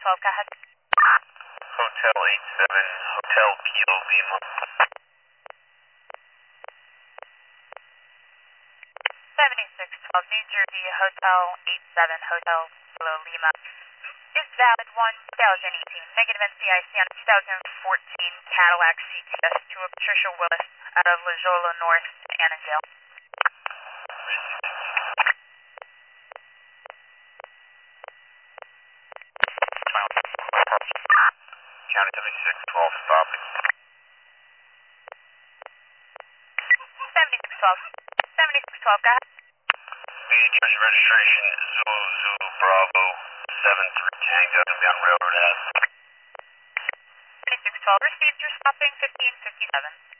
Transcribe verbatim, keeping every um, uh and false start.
twelve, go ahead. Hotel eight seven, Hotel Kilo Lima. seventy-six twelve, New Jersey, Hotel eight seven, Hotel Kilo Lima. Is valid one thousand eighteen. Negative N C I C on two thousand fourteen Cadillac C T S to a Patricia Willis out of La Jolla North, Annandale. County seventy-six twelve, stopping. seventy-six twelve. seventy-six twelve, go ahead. New Jersey registration, Zulu Zulu Bravo seven three Tango, gonna be on Railroad Ave. seventy-six twelve, received your stopping fifteen fifty-seven.